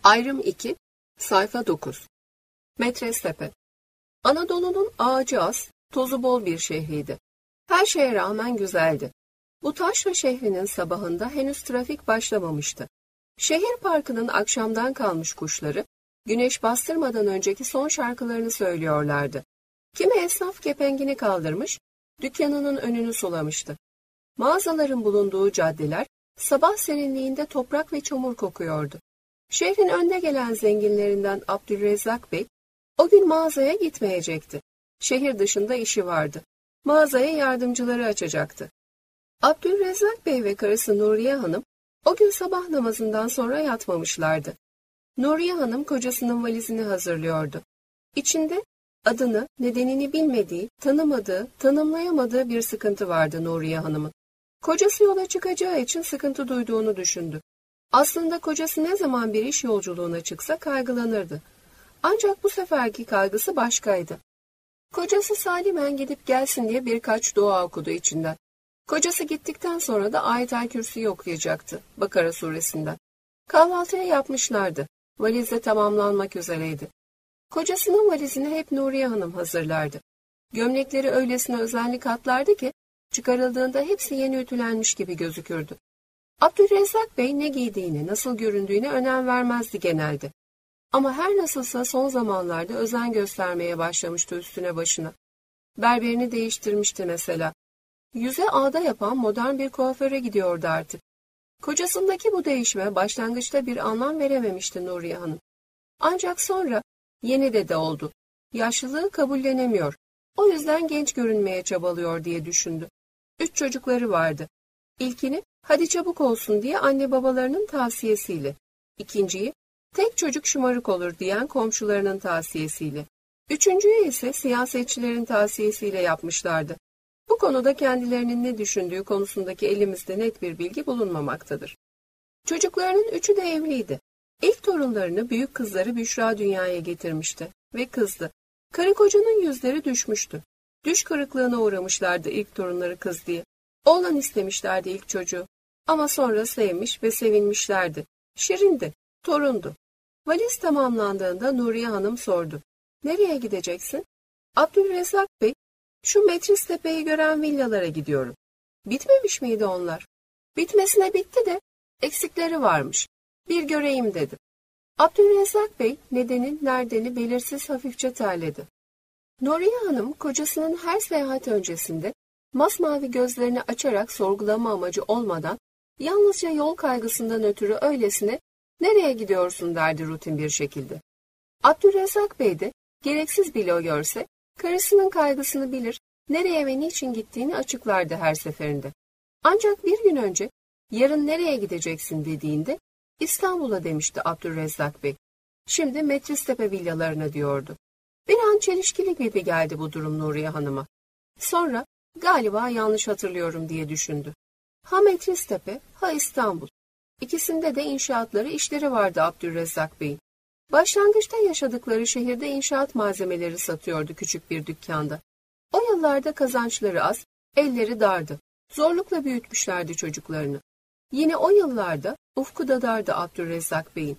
Ayrım 2, sayfa 9. Metrestepe. Anadolu'nun ağacı az, tozu bol bir şehriydi. Her şeye rağmen güzeldi. Bu taşra şehrinin sabahında henüz trafik başlamamıştı. Şehir parkının akşamdan kalmış kuşları, güneş bastırmadan önceki son şarkılarını söylüyorlardı. Kimi esnaf kepengini kaldırmış, dükkanının önünü sulamıştı. Mağazaların bulunduğu caddeler, sabah serinliğinde toprak ve çamur kokuyordu. Şehrin önde gelen zenginlerinden Abdülrezzak Bey, o gün mağazaya gitmeyecekti. Şehir dışında işi vardı. Mağazaya yardımcıları açacaktı. Abdülrezzak Bey ve karısı Nuriye Hanım, o gün sabah namazından sonra yatmamışlardı. Nuriye Hanım kocasının valizini hazırlıyordu. İçinde adını, nedenini bilmediği, tanımadığı, tanımlayamadığı bir sıkıntı vardı Nuriye Hanım'ın. Kocası yola çıkacağı için sıkıntı duyduğunu düşündü. Aslında kocası ne zaman bir iş yolculuğuna çıksa kaygılanırdı. Ancak bu seferki kaygısı başkaydı. Kocası salimen gidip gelsin diye birkaç dua okudu içinden. Kocası gittikten sonra da Ayet-el Kürsi'yi okuyacaktı, Bakara suresinden. Kahvaltıya yapmışlardı. Valiz de tamamlanmak üzereydi. Kocasının valizini hep Nuriye Hanım hazırlardı. Gömlekleri öylesine özenli katlardı ki, çıkarıldığında hepsi yeni ütülenmiş gibi gözükürdü. Abdülrezzak Bey ne giydiğini, nasıl göründüğüne önem vermezdi genelde. Ama her nasılsa son zamanlarda özen göstermeye başlamıştı üstüne başına. Berberini değiştirmişti mesela. Yüze ağda yapan modern bir kuaföre gidiyordu artık. Kocasındaki bu değişime başlangıçta bir anlam verememişti Nuriye Hanım. Ancak sonra yeni dede oldu. Yaşlılığı kabullenemiyor. O yüzden genç görünmeye çabalıyor diye düşündü. 3 çocukları vardı. İlkini hadi çabuk olsun diye anne babalarının tavsiyesiyle. İkinciyi tek çocuk şımarık olur diyen komşularının tavsiyesiyle. Üçüncüyü ise siyasetçilerin tavsiyesiyle yapmışlardı. Bu konuda kendilerinin ne düşündüğü konusundaki elimizde net bir bilgi bulunmamaktadır. Çocuklarının üçü de evliydi. İlk torunlarını büyük kızları Büşra dünyaya getirmişti ve kızdı. Karı kocanın yüzleri düşmüştü. Düş kırıklığına uğramışlardı ilk torunları kız diye. Oğlan istemişlerdi ilk çocuğu. Ama sonra sevmiş ve sevinmişlerdi. Şirindi, torundu. Valiz tamamlandığında Nuriye Hanım sordu. Nereye gideceksin? Abdülrezzak Bey, şu Metristepe'yi gören villalara gidiyorum. Bitmemiş miydi onlar? Bitmesine bitti de eksikleri varmış. Bir göreyim dedim. Abdülrezzak Bey nedenin neredeni belirsiz hafifçe terledi. Nuriye Hanım kocasının her seyahat öncesinde masmavi gözlerini açarak sorgulama amacı olmadan yalnızca yol kaygısından ötürü öylesine nereye gidiyorsun derdi rutin bir şekilde. Abdülrezzak Bey de gereksiz bile o görse karısının kaygısını bilir, nereye ve niçin gittiğini açıklardı her seferinde. Ancak bir gün önce yarın nereye gideceksin dediğinde İstanbul'a demişti Abdülrezzak Bey. Şimdi Metristepe villalarına diyordu. Bir an çelişkili gibi geldi bu durum Nuriye Hanım'a. Sonra galiba yanlış hatırlıyorum diye düşündü. Ha Metristepe, ha İstanbul. İkisinde de inşaatları işleri vardı Abdülrezzak Bey'in. Başlangıçta yaşadıkları şehirde inşaat malzemeleri satıyordu küçük bir dükkanda. O yıllarda kazançları az, elleri dardı. Zorlukla büyütmüşlerdi çocuklarını. Yine o yıllarda ufku da dardı Abdülrezzak Bey'in.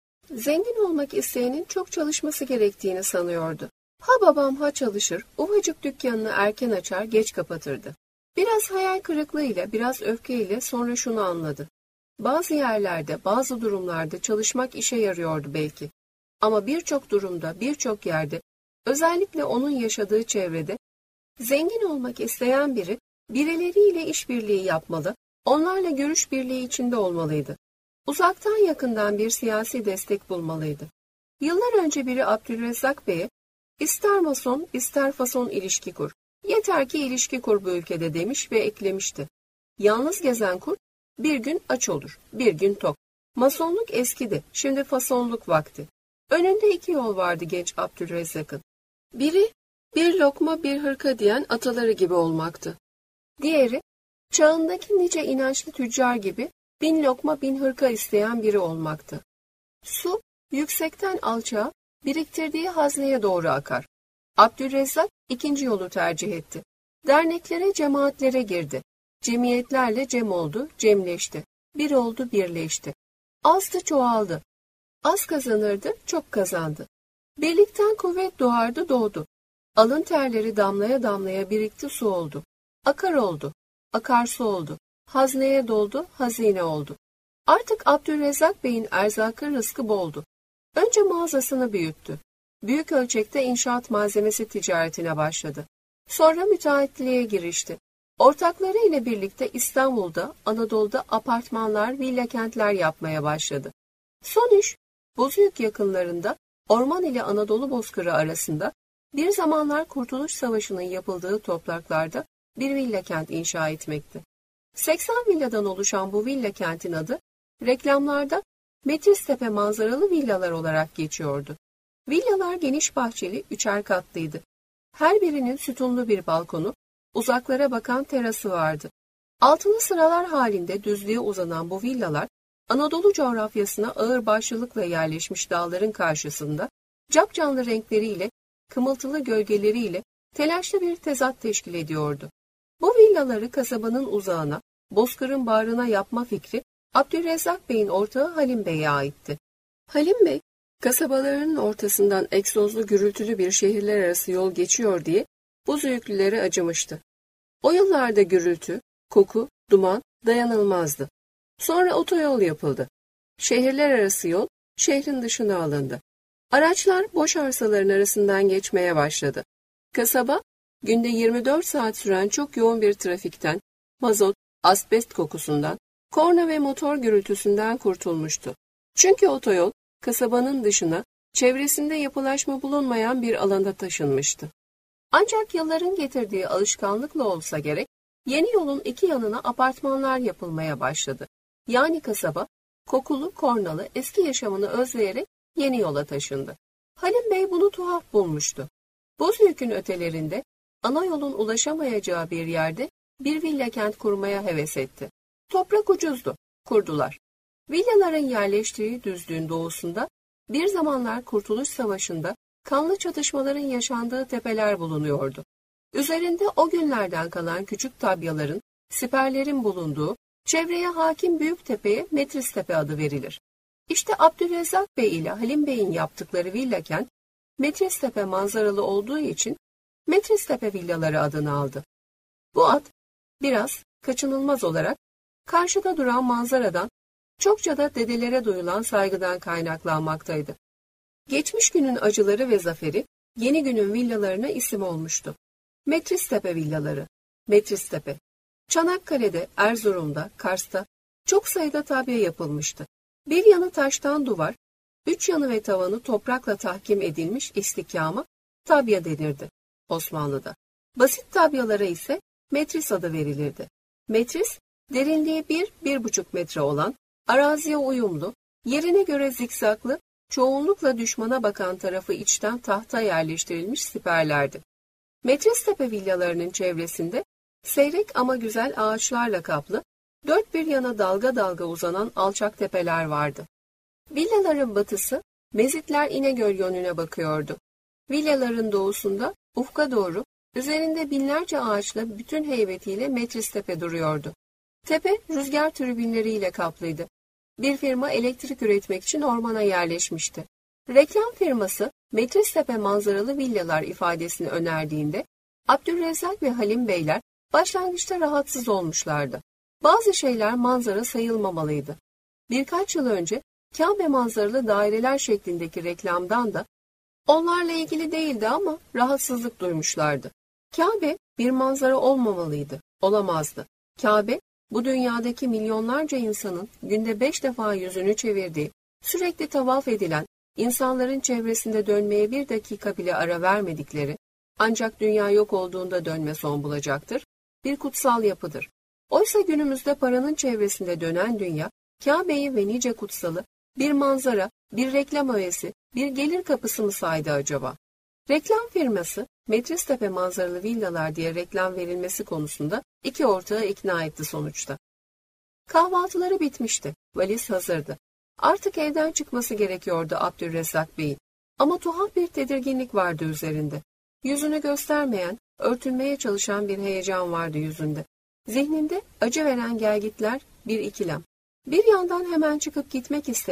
Zengin olmak isteyenin çok çalışması gerektiğini sanıyordu. Ha babam ha çalışır, ufacık dükkanını erken açar, geç kapatırdı. Biraz hayal kırıklığıyla, biraz öfkeyle sonra şunu anladı. Bazı yerlerde, bazı durumlarda çalışmak işe yarıyordu belki. Ama birçok durumda, birçok yerde, özellikle onun yaşadığı çevrede, zengin olmak isteyen biri, birileriyle işbirliği yapmalı, onlarla görüş birliği içinde olmalıydı. Uzaktan yakından bir siyasi destek bulmalıydı. Yıllar önce biri Abdülrezzak Bey'e, ister mason, ister fason ilişki kur. Yeter ki ilişki kur bu ülkede demiş ve eklemişti. Yalnız gezen kurt, bir gün aç olur, bir gün tok. Masonluk eskidi, şimdi fasonluk vakti. Önünde 2 yol vardı genç Abdülrezzak'ın. Biri, bir lokma bir hırka diyen ataları gibi olmaktı. Diğeri, çağındaki nice inançlı tüccar gibi 1000 lokma 1000 hırka isteyen biri olmaktı. Su, yüksekten alçağa, biriktirdiği hazneye doğru akar. Abdülrezzak ikinci yolu tercih etti. Derneklere, cemaatlere girdi. Cemiyetlerle cem oldu, cemleşti. Bir oldu, birleşti. Azdı, çoğaldı. Az kazanırdı, çok kazandı. Birlikten kuvvet doğardı, doğdu. Alın terleri damlaya damlaya birikti, su oldu. Akar oldu, akarsu oldu. Hazneye doldu, hazine oldu. Artık Abdülrezzak Bey'in erzakı, rızkı boldu. Önce mağazasını büyüttü. Büyük ölçekte inşaat malzemesi ticaretine başladı. Sonra müteahhitliğe girişti. Ortakları ile birlikte İstanbul'da, Anadolu'da apartmanlar, villa kentler yapmaya başladı. Son iş, Bozüyük yakınlarında Orman ile Anadolu Bozkırı arasında bir zamanlar Kurtuluş Savaşı'nın yapıldığı topraklarda bir villa kent inşa etmekti. 80 villadan oluşan bu villa kentin adı reklamlarda Metristepe manzaralı villalar olarak geçiyordu. Villalar geniş bahçeli, 3'er katlıydı. Her birinin sütunlu bir balkonu, uzaklara bakan terası vardı. Altılı sıralar halinde düzlüğe uzanan bu villalar, Anadolu coğrafyasına ağır başlılıkla yerleşmiş dağların karşısında, capcanlı renkleriyle, kımıltılı gölgeleriyle telaşlı bir tezat teşkil ediyordu. Bu villaları kasabanın uzağına, Bozkır'ın bağrına yapma fikri, Abdülrezzak Bey'in ortağı Halim Bey'e aitti. Halim Bey, kasabalarının ortasından egzozlu gürültülü bir şehirler arası yol geçiyor diye Bozüyüklülere acımıştı. O yıllarda gürültü, koku, duman dayanılmazdı. Sonra otoyol yapıldı. Şehirler arası yol şehrin dışına alındı. Araçlar boş arsaların arasından geçmeye başladı. Kasaba, günde 24 saat süren çok yoğun bir trafikten, mazot, asbest kokusundan, korna ve motor gürültüsünden kurtulmuştu. Çünkü otoyol, kasabanın dışına, çevresinde yapılaşma bulunmayan bir alanda taşınmıştı. Ancak yılların getirdiği alışkanlıkla olsa gerek, yeni yolun iki yanına apartmanlar yapılmaya başladı. Yani kasaba, kokulu, kornalı, eski yaşamını özleyerek yeni yola taşındı. Halim Bey bunu tuhaf bulmuştu. Bozüyük'ün ötelerinde, ana yolun ulaşamayacağı bir yerde bir villa kent kurmaya heves etti. Toprak ucuzdu, kurdular. Villaların yerleştiği düzlüğün doğusunda, bir zamanlar Kurtuluş Savaşı'nda kanlı çatışmaların yaşandığı tepeler bulunuyordu. Üzerinde o günlerden kalan küçük tabyaların, siperlerin bulunduğu, çevreye hakim büyük tepeye Metristepe adı verilir. İşte Abdülrezzak Bey ile Halim Bey'in yaptıkları villa kent, Metristepe manzaralı olduğu için Metristepe villaları adını aldı. Bu ad, biraz kaçınılmaz olarak, karşıda duran manzaradan, çokça da dedelere duyulan saygıdan kaynaklanmaktaydı. Geçmiş günün acıları ve zaferi, yeni günün villalarına isim olmuştu. Metristepe villaları, Metristepe. Çanakkale'de, Erzurum'da, Kars'ta çok sayıda tabya yapılmıştı. Bir yanı taştan duvar, 3 yanı ve tavanı toprakla tahkim edilmiş istikama tabya denirdi Osmanlı'da. Basit tabyalara ise metris adı verilirdi. Metris, derinliği 1-1,5 metre olan, araziye uyumlu, yerine göre zikzaklı, çoğunlukla düşmana bakan tarafı içten tahta yerleştirilmiş siperlerdi. Metristepe villalarının çevresinde seyrek ama güzel ağaçlarla kaplı, dört bir yana dalga dalga uzanan alçak tepeler vardı. Villaların batısı, Mezitler İnegöl yönüne bakıyordu. Villaların doğusunda, ufka doğru, üzerinde binlerce ağaçla bütün heybetiyle Metristepe duruyordu. Tepe, rüzgar türbinleriyle kaplıydı. Bir firma elektrik üretmek için ormana yerleşmişti. Reklam firması, Metristepe manzaralı villalar ifadesini önerdiğinde, Abdülrezzak ve Halim Beyler başlangıçta rahatsız olmuşlardı. Bazı şeyler manzara sayılmamalıydı. Birkaç yıl önce Kabe manzaralı daireler şeklindeki reklamdan da onlarla ilgili değildi ama rahatsızlık duymuşlardı. Kabe bir manzara olmamalıydı, olamazdı. Kabe, bu dünyadaki milyonlarca insanın günde 5 defa yüzünü çevirdiği, sürekli tavaf edilen, insanların çevresinde dönmeye bir dakika bile ara vermedikleri, ancak dünya yok olduğunda dönme son bulacaktır, bir kutsal yapıdır. Oysa günümüzde paranın çevresinde dönen dünya, Kabe'yi ve nice kutsalı, bir manzara, bir reklam öğesi, bir gelir kapısı mı saydı acaba? Reklam firması, Metristepe manzaralı villalar diye reklam verilmesi konusunda iki ortağı ikna etti sonuçta. Kahvaltıları bitmişti, valiz hazırdı. Artık evden çıkması gerekiyordu Abdülrezzak Bey'in. Ama tuhaf bir tedirginlik vardı üzerinde. Yüzünü göstermeyen, örtülmeye çalışan bir heyecan vardı yüzünde. Zihninde acı veren gelgitler bir ikilem. Bir yandan hemen çıkıp gitmek isteyen,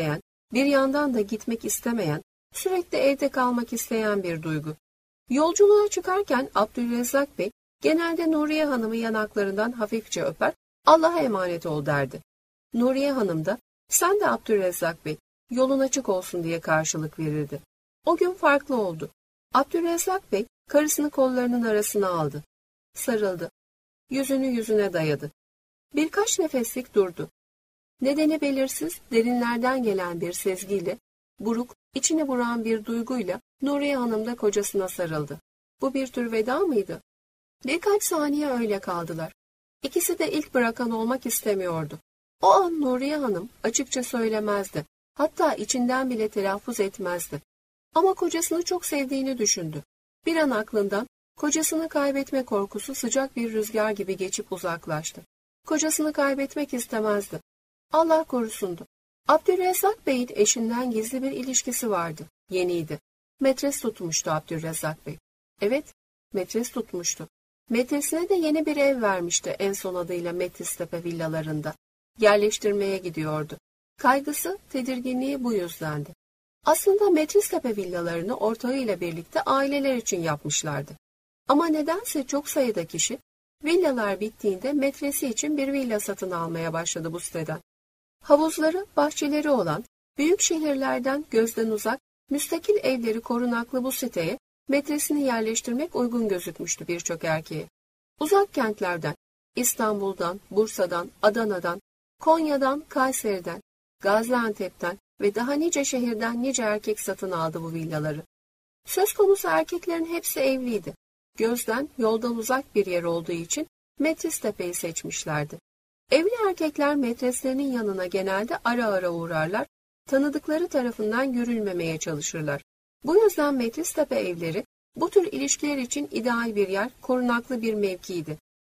Bir yandan da gitmek istemeyen, sürekli evde kalmak isteyen bir duygu. Yolculuğa çıkarken Abdülrezzak Bey genelde Nuriye Hanım'ı yanaklarından hafifçe öper, Allah'a emanet ol derdi. Nuriye Hanım da sen de Abdülrezzak Bey, yolun açık olsun diye karşılık verirdi. O gün farklı oldu. Abdülrezzak Bey karısını kollarının arasına aldı. Sarıldı. Yüzünü yüzüne dayadı. Birkaç nefeslik durdu. Nedeni belirsiz, derinlerden gelen bir sezgiyle, buruk, içine vuran bir duyguyla Nuriye Hanım da kocasına sarıldı. Bu bir tür veda mıydı? Birkaç saniye öyle kaldılar. İkisi de ilk bırakan olmak istemiyordu. O an Nuriye Hanım açıkça söylemezdi. Hatta içinden bile telaffuz etmezdi. Ama kocasını çok sevdiğini düşündü. Bir an aklından kocasını kaybetme korkusu sıcak bir rüzgar gibi geçip uzaklaştı. Kocasını kaybetmek istemezdi. Allah korusundu. Abdülrezzak Bey'in eşinden gizli bir ilişkisi vardı. Yeniydi. Metres tutmuştu Abdülrezzak Bey. Evet, metres tutmuştu. Metresine de yeni bir ev vermişti en son adıyla Metristepe villalarında. Yerleştirmeye gidiyordu. Kaygısı, tedirginliği bu yüzdendi. Aslında Metristepe villalarını ortağıyla birlikte aileler için yapmışlardı. Ama nedense çok sayıda kişi villalar bittiğinde metresi için bir villa satın almaya başladı bu siteden. Havuzları, bahçeleri olan, büyük şehirlerden gözden uzak, müstakil evleri korunaklı bu siteye metresini yerleştirmek uygun gözükmüştü birçok erkeğe. Uzak kentlerden, İstanbul'dan, Bursa'dan, Adana'dan, Konya'dan, Kayseri'den, Gaziantep'ten ve daha nice şehirden nice erkek satın aldı bu villaları. Söz konusu erkeklerin hepsi evliydi. Gözden, yoldan uzak bir yer olduğu için Metristepe'yi seçmişlerdi. Evli erkekler metreslerinin yanına genelde ara ara uğrarlar, tanıdıkları tarafından görülmemeye çalışırlar. Bu yüzden Metristepe evleri bu tür ilişkiler için ideal bir yer, korunaklı bir mevkiydi.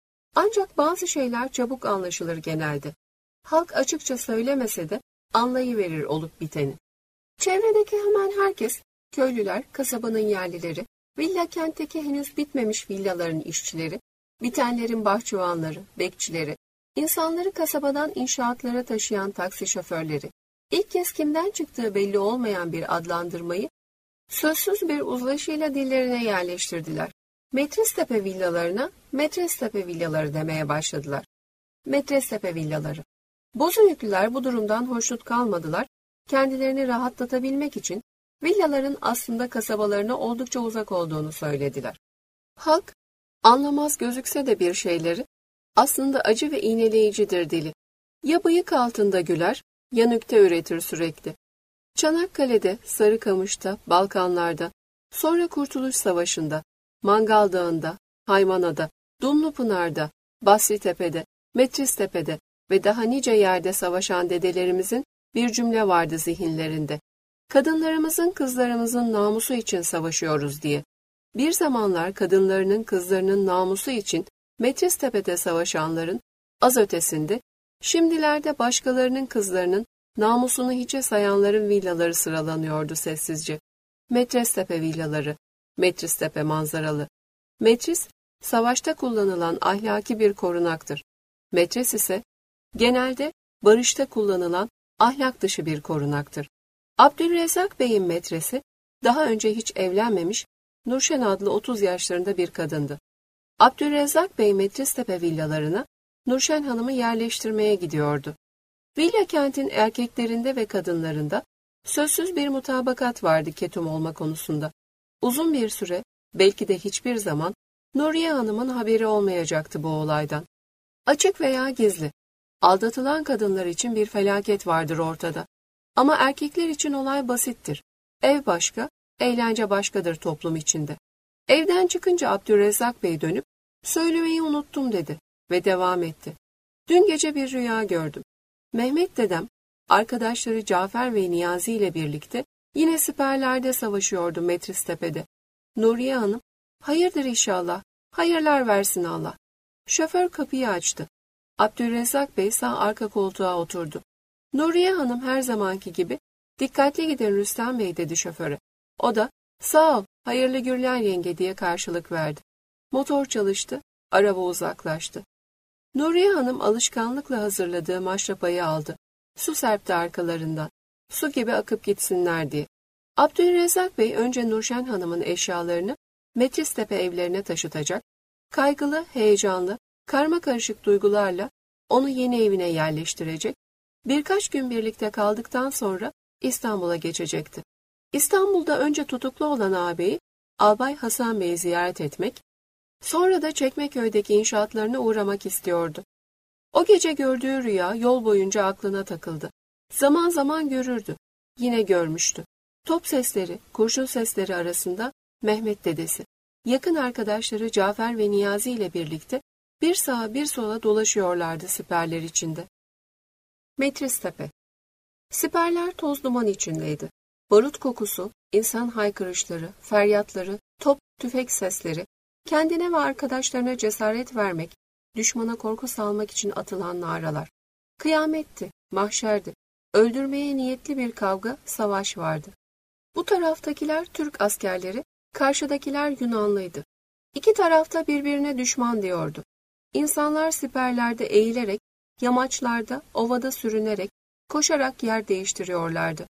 Ancak bazı şeyler çabuk anlaşılır genelde. Halk açıkça söylemese de anlayıverir olup biteni. Çevredeki hemen herkes, köylüler, kasabanın yerlileri, villa kentteki henüz bitmemiş villaların işçileri, bitenlerin bahçıvanları, bekçileri, insanları kasabadan inşaatlara taşıyan taksi şoförleri, ilk kez kimden çıktığı belli olmayan bir adlandırmayı sözsüz bir uzlaşıyla dillerine yerleştirdiler. Metristepe villalarına Metristepe villaları demeye başladılar. Metristepe villaları. Bozüyüklüler bu durumdan hoşnut kalmadılar. Kendilerini rahatlatabilmek için villaların aslında kasabalarına oldukça uzak olduğunu söylediler. Halk, anlamaz gözükse de bir şeyleri, aslında acı ve iğneleyicidir dili. Ya bıyık altında güler, ya nükte üretir sürekli. Çanakkale'de, Sarıkamış'ta, Balkanlar'da, sonra Kurtuluş Savaşı'nda, Mangal Dağı'nda, Haymana'da, Dumlupınar'da, Basritepe'de, Metristepe'de ve daha nice yerde savaşan dedelerimizin bir cümle vardı zihinlerinde. Kadınlarımızın, kızlarımızın namusu için savaşıyoruz diye. Bir zamanlar kadınlarının, kızlarının namusu için Metristepe'de savaşanların az ötesinde, şimdilerde başkalarının kızlarının namusunu hiçe sayanların villaları sıralanıyordu sessizce. Metristepe villaları, Metristepe manzaralı. Metris, savaşta kullanılan ahlaki bir korunaktır. Metres ise genelde barışta kullanılan ahlak dışı bir korunaktır. Abdülrezzak Bey'in metresi daha önce hiç evlenmemiş Nurşen adlı 30 yaşlarında bir kadındı. Abdülrezzak Bey Metristepe villalarına Nurşen Hanım'ı yerleştirmeye gidiyordu. Villa kentin erkeklerinde ve kadınlarında sözsüz bir mutabakat vardı ketum olma konusunda. Uzun bir süre, belki de hiçbir zaman Nuriye Hanım'ın haberi olmayacaktı bu olaydan. Açık veya gizli, aldatılan kadınlar için bir felaket vardır ortada. Ama erkekler için olay basittir. Ev başka, eğlence başkadır toplum içinde. Evden çıkınca Abdülrezzak Bey dönüp, söylemeyi unuttum dedi ve devam etti. Dün gece bir rüya gördüm. Mehmet dedem, arkadaşları Cafer ve Niyazi ile birlikte yine siperlerde savaşıyordu Metristepe'de. Nuriye Hanım, hayırdır inşallah, hayırlar versin Allah. Şoför kapıyı açtı. Abdülrezzak Bey sağ arka koltuğa oturdu. Nuriye Hanım her zamanki gibi, dikkatli gidin Rüstem Bey dedi şoföre. O da, sağ ol, hayırlı günler yenge diye karşılık verdi. Motor çalıştı, araba uzaklaştı. Nuriye Hanım alışkanlıkla hazırladığı maşrapayı aldı. Su serpti arkalarından. su gibi akıp gitsinler diye. Abdülrezzak Bey önce Nurşen Hanım'ın eşyalarını Metristepe evlerine taşıtacak, kaygılı, heyecanlı, karmakarışık duygularla onu yeni evine yerleştirecek, birkaç gün birlikte kaldıktan sonra İstanbul'a geçecekti. İstanbul'da önce tutuklu olan ağabeyi Albay Hasan Bey'i ziyaret etmek, sonra da Çekmeköy'deki inşaatlarına uğramak istiyordu. O gece gördüğü rüya yol boyunca aklına takıldı. Zaman zaman görürdü, yine görmüştü. Top sesleri, kurşun sesleri arasında Mehmet dedesi, yakın arkadaşları Cafer ve Niyazi ile birlikte bir sağa bir sola dolaşıyorlardı siperler içinde. Metristepe. Siperler toz duman içindeydi. Barut kokusu, insan haykırışları, feryatları, top, tüfek sesleri, kendine ve arkadaşlarına cesaret vermek, düşmana korku salmak için atılan naralar. Kıyametti, mahşerdi. Öldürmeye niyetli bir kavga, savaş vardı. Bu taraftakiler Türk askerleri, karşıdakiler Yunanlıydı. İki tarafta birbirine düşman diyordu. İnsanlar siperlerde eğilerek, yamaçlarda, ovada sürünerek, koşarak yer değiştiriyorlardı.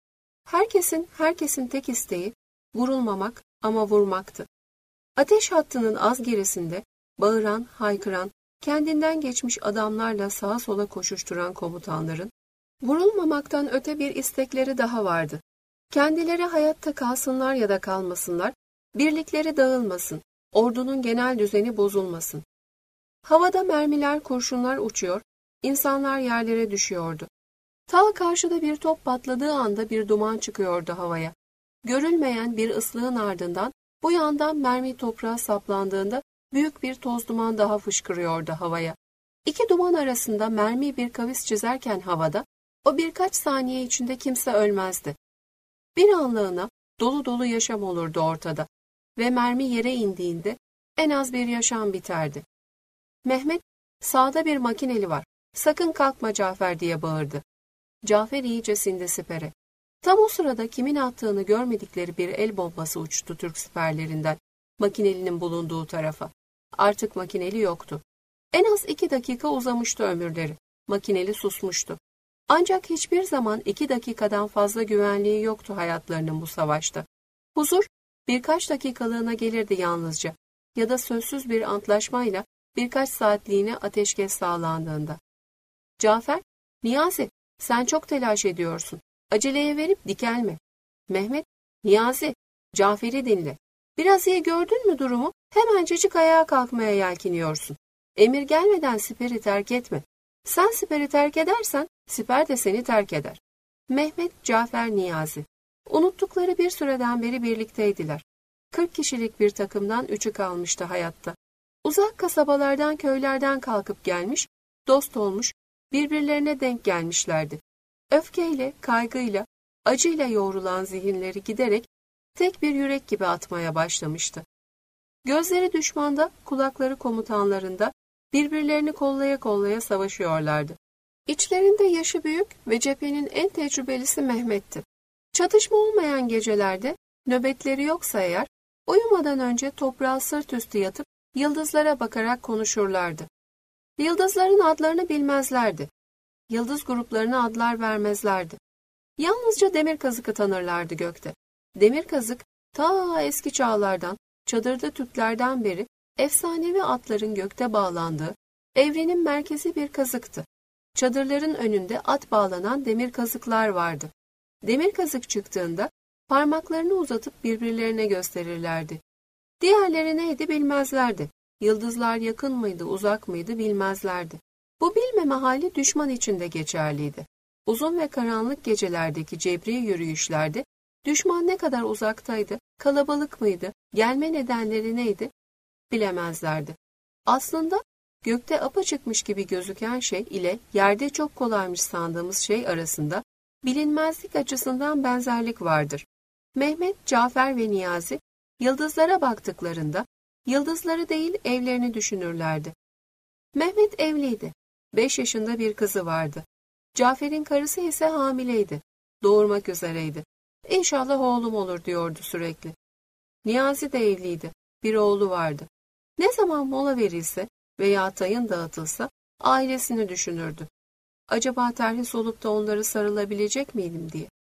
Herkesin tek isteği vurulmamak ama vurmaktı. Ateş hattının az gerisinde bağıran, haykıran, kendinden geçmiş adamlarla sağa sola koşuşturan komutanların vurulmamaktan öte bir istekleri daha vardı. Kendileri hayatta kalsınlar ya da kalmasınlar, birlikleri dağılmasın, ordunun genel düzeni bozulmasın. Havada mermiler, kurşunlar uçuyor, insanlar yerlere düşüyordu. Ta karşıda bir top patladığı anda bir duman çıkıyordu havaya. Görülmeyen bir ıslığın ardından bu yandan mermi toprağa saplandığında büyük bir toz duman daha fışkırıyordu havaya. İki duman arasında mermi bir kavis çizerken havada, o birkaç saniye içinde kimse ölmezdi. Bir anlığına dolu dolu yaşam olurdu ortada ve mermi yere indiğinde en az bir yaşam biterdi. Mehmet, sağda bir makineli var, sakın kalkma Cafer diye bağırdı. Cafer iyice sindi sipere. Tam o sırada kimin attığını görmedikleri bir el bombası uçtu Türk siperlerinden, makinelinin bulunduğu tarafa. Artık makineli yoktu. En az 2 dakika uzamıştı ömürleri. Makineli susmuştu. Ancak hiçbir zaman 2 dakikadan fazla güvenliği yoktu hayatlarının bu savaşta. Huzur birkaç dakikalığına gelirdi yalnızca ya da sözsüz bir antlaşmayla birkaç saatliğine ateşkes sağlandığında. Cafer, Niyazi, sen çok telaş ediyorsun. Aceleye verip dikelme. Mehmet, Niyazi, Cafer'i dinle. Biraz iyi gördün mü durumu? Hemencecik ayağa kalkmaya yelkiniyorsun. Emir gelmeden siperi terk etme. Sen siperi terk edersen, siper de seni terk eder. Mehmet, Cafer, Niyazi. Unuttukları bir süreden beri birlikteydiler. 40 kişilik bir takımdan 3'ü kalmıştı hayatta. Uzak kasabalardan, köylerden kalkıp gelmiş, dost olmuş, birbirlerine denk gelmişlerdi. Öfkeyle, kaygıyla, acıyla yoğrulan zihinleri giderek tek bir yürek gibi atmaya başlamıştı. Gözleri düşmanda, kulakları komutanlarında, birbirlerini kollaya kollaya savaşıyorlardı. İçlerinde yaşı büyük ve cephenin en tecrübelisi Mehmet'ti. Çatışma olmayan gecelerde, nöbetleri yoksa eğer, uyumadan önce toprağa sırt üstü yatıp yıldızlara bakarak konuşurlardı. Yıldızların adlarını bilmezlerdi. Yıldız gruplarına adlar vermezlerdi. Yalnızca demir kazıkı tanırlardı gökte. Demir kazık, ta eski çağlardan, çadırda Türklerden beri efsanevi atların gökte bağlandığı, evrenin merkezi bir kazıktı. Çadırların önünde at bağlanan demir kazıklar vardı. Demir kazık çıktığında parmaklarını uzatıp birbirlerine gösterirlerdi. Diğerleri neydi bilmezlerdi. Yıldızlar yakın mıydı, uzak mıydı bilmezlerdi. Bu bilmeme hali düşman için de geçerliydi. Uzun ve karanlık gecelerdeki cebri yürüyüşlerde düşman ne kadar uzaktaydı, kalabalık mıydı, gelme nedenleri neydi bilemezlerdi. Aslında gökte apaçıkmış gibi gözüken şey ile yerde çok kolaymış sandığımız şey arasında bilinmezlik açısından benzerlik vardır. Mehmet, Cafer ve Niyazi yıldızlara baktıklarında yıldızları değil evlerini düşünürlerdi. Mehmet evliydi. 5 yaşında bir kızı vardı. Cafer'in karısı ise hamileydi. Doğurmak üzereydi. İnşallah oğlum olur diyordu sürekli. Niyazi de evliydi. Bir oğlu vardı. Ne zaman mola verilse veya tayın dağıtılsa ailesini düşünürdü. Acaba terhis olup da onları sarılabilecek miydim diye.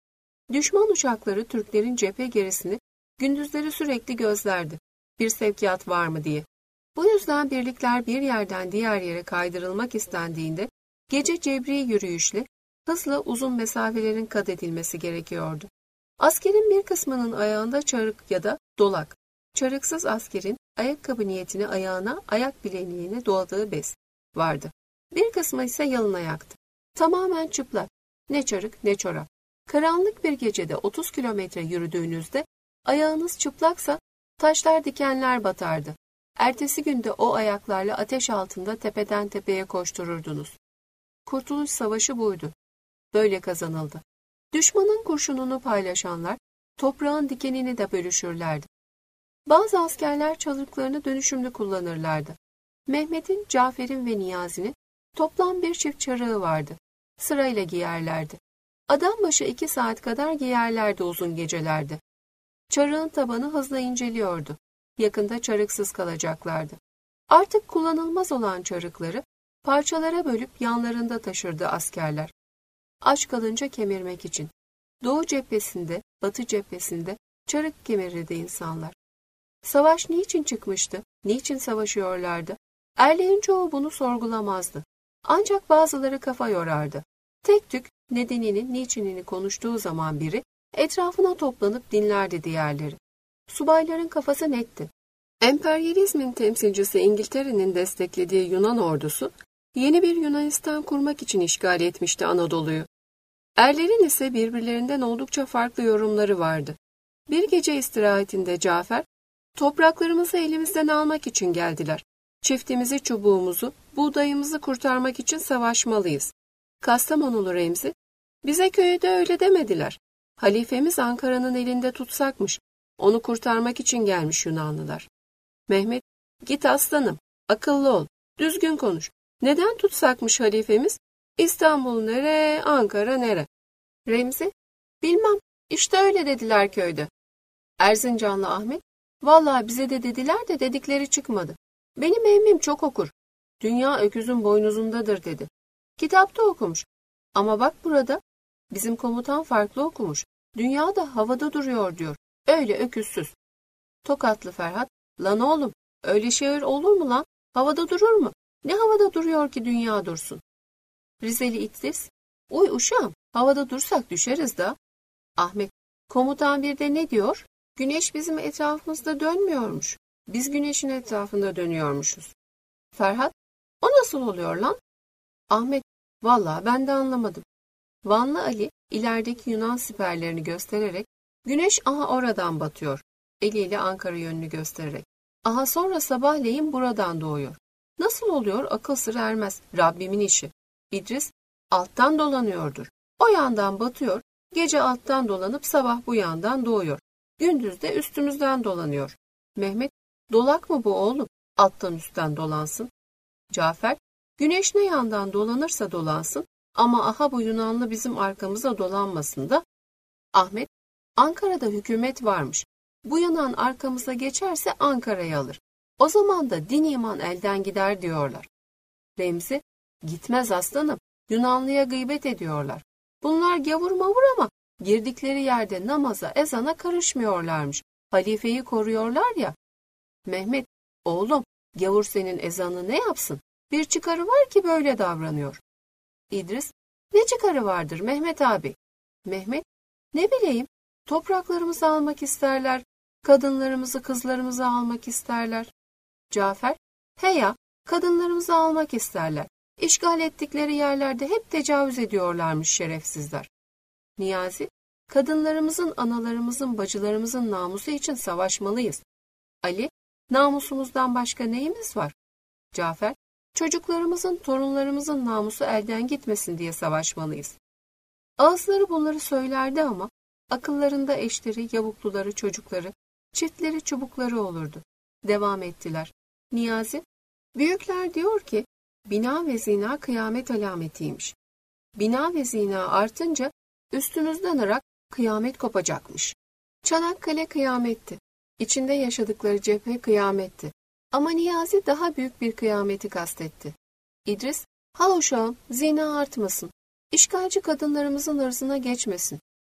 Düşman uçakları Türklerin cephe gerisini gündüzleri sürekli gözlerdi. Bir sevkiyat var mı diye. Bu yüzden birlikler bir yerden diğer yere kaydırılmak istendiğinde gece cebri yürüyüşle hızla uzun mesafelerin kat edilmesi gerekiyordu. Askerin bir kısmının ayağında çarık ya da dolak, çarıksız askerin ayakkabı niyetine ayağına, ayak bileğine doladığı bez vardı. Bir kısmı ise yalın ayaktı. Tamamen çıplak, ne çarık ne çorap. Karanlık bir gecede 30 kilometre yürüdüğünüzde ayağınız çıplaksa taşlar dikenler batardı. Ertesi günde o ayaklarla ateş altında tepeden tepeye koştururdunuz. Kurtuluş Savaşı buydu. Böyle kazanıldı. Düşmanın kurşununu paylaşanlar toprağın dikenini de bölüşürlerdi. Bazı askerler çarıklarını dönüşümlü kullanırlardı. Mehmet'in, Cafer'in ve Niyazi'nin toplam bir çift çarığı vardı. Sırayla giyerlerdi. Adam başı 2 saat kadar giyerlerdi uzun gecelerde. Çarığın tabanı hızla inceliyordu. Yakında çarıksız kalacaklardı. Artık kullanılmaz olan çarıkları parçalara bölüp yanlarında taşırdı askerler. Aç kalınca kemirmek için. Doğu cephesinde, batı cephesinde çarık kemirirdi insanlar. Savaş niçin çıkmıştı? Niçin savaşıyorlardı? Erleğin çoğu bunu sorgulamazdı. Ancak bazıları kafa yorardı. Tek tük nedenini, niçinini konuştuğu zaman biri etrafına toplanıp dinlerdi diğerleri. Subayların kafası netti. Emperyalizmin temsilcisi İngiltere'nin desteklediği Yunan ordusu yeni bir Yunanistan kurmak için işgal etmişti Anadolu'yu. Erlerin ise birbirlerinden oldukça farklı yorumları vardı. Bir gece istirahatinde Cafer, topraklarımızı elimizden almak için geldiler. Çiftimizi, çubuğumuzu, buğdayımızı kurtarmak için savaşmalıyız. Kastamonulu Remzi, bize köyde öyle demediler. Halifemiz Ankara'nın elinde tutsakmış. Onu kurtarmak için gelmiş Yunanlılar. Mehmet, git aslanım, akıllı ol, düzgün konuş. Neden tutsakmış halifemiz? İstanbul nere, Ankara nere? Remzi, bilmem, işte öyle dediler köyde. Erzincanlı Ahmet, vallahi bize de dediler de dedikleri çıkmadı. Benim emmim çok okur. Dünya öküzün boynuzundadır dedi. Kitapta okumuş. Ama bak burada, bizim komutan farklı okumuş. Dünya da havada duruyor diyor. Öyle öküzsüz. Tokatlı Ferhat, lan oğlum, öyle şehir olur mu lan? Havada durur mu? Ne havada duruyor ki dünya dursun? Rizeli İdris, uy uşağım, havada dursak düşeriz da. Ahmet, komutan bir de ne diyor? Güneş bizim etrafımızda dönmüyormuş. Biz güneşin etrafında dönüyormuşuz. Ferhat, o nasıl oluyor lan? Ahmet, vallahi ben de anlamadım. Vanlı Ali ilerideki Yunan siperlerini göstererek, güneş aha oradan batıyor. Eliyle Ankara yönünü göstererek. Aha sonra sabahleyin buradan doğuyor. Nasıl oluyor akıl sır ermez. Rabbimin işi. İdris, alttan dolanıyordur. O yandan batıyor, gece alttan dolanıp sabah bu yandan doğuyor. Gündüz de üstümüzden dolanıyor. Mehmet, dolak mı bu oğlum? Alttan üstten dolansın. Cafer, güneş ne yandan dolanırsa dolansın ama aha bu Yunanlı bizim arkamıza dolanmasın da. Ahmet, Ankara'da hükümet varmış. Bu Yunan arkamıza geçerse Ankara'yı alır. O zaman da din iman elden gider diyorlar. Remzi, gitmez aslanım. Yunanlıya gıybet ediyorlar. Bunlar gavur mavur ama girdikleri yerde namaza, ezana karışmıyorlarmış. Halifeyi koruyorlar ya. Mehmet, oğlum, gavur senin ezanı ne yapsın? Bir çıkarı var ki böyle davranıyor. İdris, ne çıkarı vardır Mehmet abi? Mehmet, ne bileyim, topraklarımızı almak isterler, kadınlarımızı, kızlarımızı almak isterler. Cafer, he ya, kadınlarımızı almak isterler. İşgal ettikleri yerlerde hep tecavüz ediyorlarmış şerefsizler. Niyazi, kadınlarımızın, analarımızın, bacılarımızın namusu için savaşmalıyız. Ali, namusumuzdan başka neyimiz var? Cafer, çocuklarımızın, torunlarımızın namusu elden gitmesin diye savaşmalıyız. Ağızları bunları söylerdi ama akıllarında eşleri, yavukluları, çocukları, çiftleri, çubukları olurdu. Devam ettiler. Niyazi, büyükler diyor ki, bina ve zina kıyamet alametiymiş. Bina ve zina artınca üstümüzden Irak kıyamet kopacakmış. Çanakkale kıyametti. İçinde yaşadıkları cephe kıyametti. Ama Niyazi daha büyük bir kıyameti kastetti. İdris, hal uşağım, zina artmasın. İşgalci kadınlarımızın ırzına geçmesin.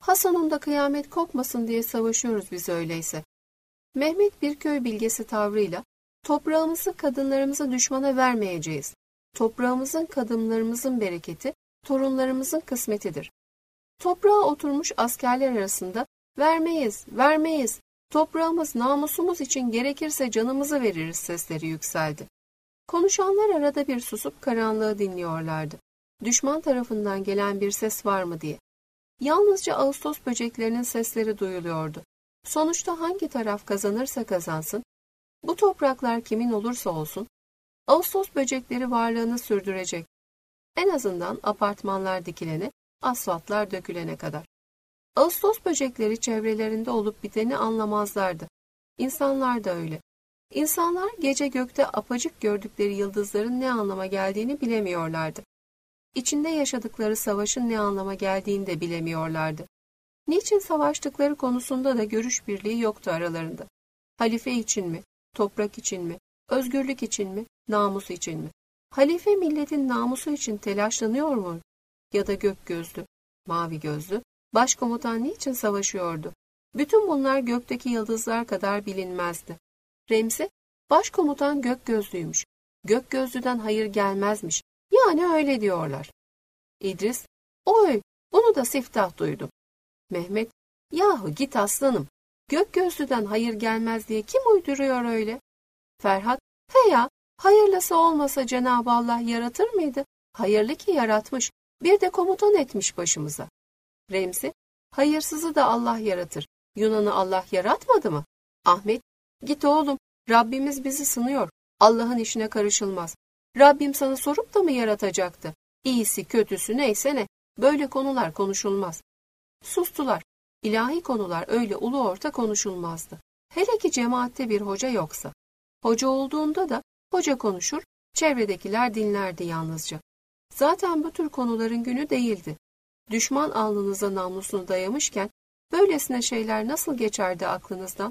Ha sonunda kıyamet kopmasın diye savaşıyoruz biz öyleyse. Mehmet bir köy bilgesi tavrıyla, toprağımızı, kadınlarımızı düşmana vermeyeceğiz. Toprağımızın, kadınlarımızın bereketi, torunlarımızın kısmetidir. Toprağa oturmuş askerler arasında, vermeyiz, vermeyiz, toprağımız, namusumuz için gerekirse canımızı veririz sesleri yükseldi. Konuşanlar arada bir susup karanlığı dinliyorlardı. Düşman tarafından gelen bir ses var mı diye. Yalnızca Ağustos böceklerinin sesleri duyuluyordu. Sonuçta hangi taraf kazanırsa kazansın, bu topraklar kimin olursa olsun, Ağustos böcekleri varlığını sürdürecek. En azından apartmanlar dikilene, asfaltlar dökülene kadar. Ağustos böcekleri çevrelerinde olup biteni anlamazlardı. İnsanlar da öyle. İnsanlar gece gökte apacık gördükleri yıldızların ne anlama geldiğini bilemiyorlardı. İçinde yaşadıkları savaşın ne anlama geldiğini de bilemiyorlardı. Niçin savaştıkları konusunda da görüş birliği yoktu aralarında. Halife için mi, toprak için mi, özgürlük için mi, namus için mi? Halife milletin namusu için telaşlanıyor mu? Ya da gök gözlü, mavi gözlü, başkomutan niçin savaşıyordu? Bütün bunlar gökteki yıldızlar kadar bilinmezdi. Remzi, başkomutan gök gözlüymüş. Gök gözlüden hayır gelmezmiş. Yani öyle diyorlar. İdris, oy, bunu da siftah duydum. Mehmet, yahu git aslanım. Gök gözlüden hayır gelmez diye kim uyduruyor öyle? Ferhat, he ya, hayırlısı olmasa Cenab-ı Allah yaratır mıydı? Hayırlı ki yaratmış, bir de komutan etmiş başımıza. Remzi, hayırsızı da Allah yaratır. Yunan'ı Allah yaratmadı mı? Ahmet, git oğlum, Rabbimiz bizi sınıyor. Allah'ın işine karışılmaz. Rabbim sana sorup da mı yaratacaktı? İyisi kötüsü neyse ne, böyle konular konuşulmaz. Sustular. İlahi konular öyle ulu orta konuşulmazdı. Hele ki cemaatte bir hoca yoksa. Hoca olduğunda da hoca konuşur, çevredekiler dinlerdi yalnızca. Zaten bu tür konuların günü değildi. Düşman alnınıza namusunu dayamışken böylesine şeyler nasıl geçerdi aklınızdan?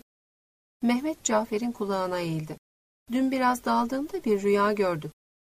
Mehmet Cafer'in kulağına eğildi. Dün biraz daldığımda bir rüya gördüm.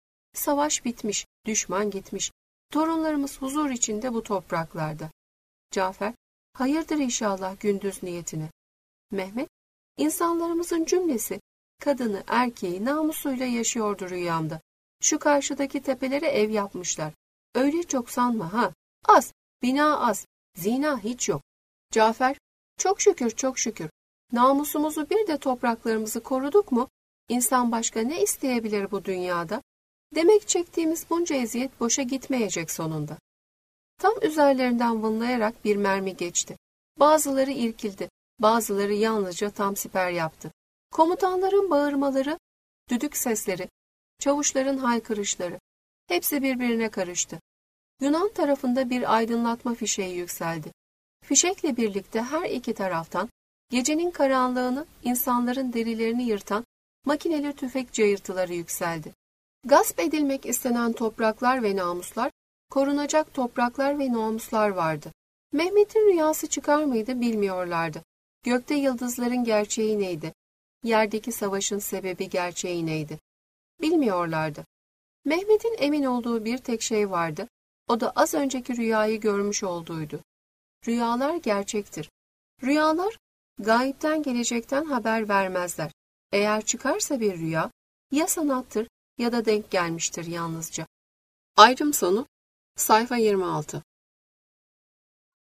Savaş bitmiş, düşman gitmiş. Torunlarımız huzur içinde bu topraklarda. Cafer, hayırdır inşallah gündüz niyetine. Mehmet, insanlarımızın cümlesi, kadını, erkeği namusuyla yaşıyordu rüyamda. Şu karşıdaki tepelere ev yapmışlar. Öyle çok sanma ha. Az, bina az, zina hiç yok. Cafer, çok şükür çok şükür. Namusumuzu bir de topraklarımızı koruduk mu? İnsan başka ne isteyebilir bu dünyada? Demek çektiğimiz bunca eziyet boşa gitmeyecek sonunda. Tam üzerlerinden vınlayarak bir mermi geçti. Bazıları irkildi, bazıları yalnızca tam siper yaptı. Komutanların bağırmaları, düdük sesleri, çavuşların haykırışları, hepsi birbirine karıştı. Yunan tarafında bir aydınlatma fişeği yükseldi. Fişekle birlikte her iki taraftan gecenin karanlığını, insanların derilerini yırtan makineli tüfek cayırtıları yükseldi. Gasp edilmek istenen topraklar ve namuslar, korunacak topraklar ve namuslar vardı. Mehmet'in rüyası çıkar mıydı bilmiyorlardı. Gökte yıldızların gerçeği neydi? Yerdeki savaşın sebebi gerçeği neydi? Bilmiyorlardı. Mehmet'in emin olduğu bir tek şey vardı. O da az önceki rüyayı görmüş olduğuydu. Rüyalar gerçektir. Rüyalar, gayipten gelecekten haber vermezler. Eğer çıkarsa bir rüya, ya sanattır ya da denk gelmiştir yalnızca. Ayrım sonu, sayfa 26.